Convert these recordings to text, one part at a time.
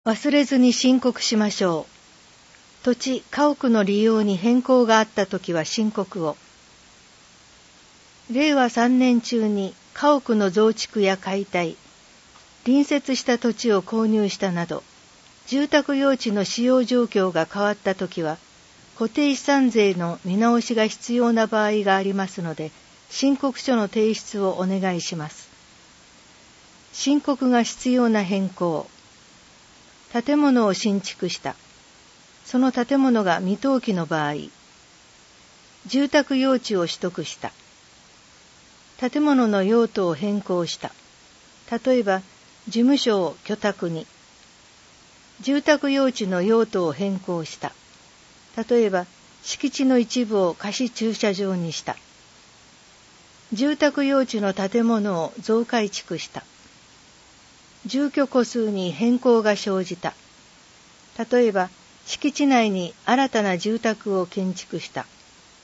忘れずに申告しましょう。土地・家屋の利用に変更があったときは申告を。令和3年中に家屋の増築や解体、隣接した土地を購入したなど、住宅用地の使用状況が変わったときは、固定資産税の見直しが必要な場合がありますので、申告書の提出をお願いします。申告が必要な変更。建物を新築した。その建物が未登記の場合。住宅用地を取得した。建物の用途を変更した。例えば、事務所を居宅に。住宅用地の用途を変更した。例えば、敷地の一部を貸し駐車場にした。住宅用地の建物を増改築した。住居戸数に変更が生じた。例えば、敷地内に新たな住宅を建築した。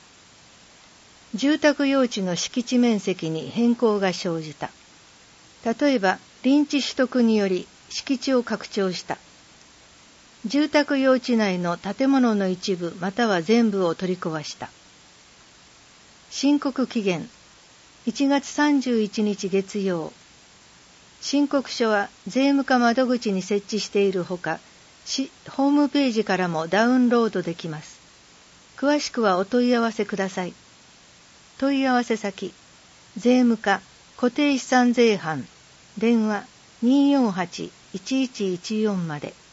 住宅用地の敷地面積に変更が生じた。例えば、臨地取得により敷地を拡張した。住宅用地内の建物の一部または全部を取り壊した。申告期限1月31日月曜。申告書は税務課窓口に設置しているほか、ホームページからもダウンロードできます。詳しくはお問い合わせください。問い合わせ先、税務課固定資産税班、電話 248-1114 まで。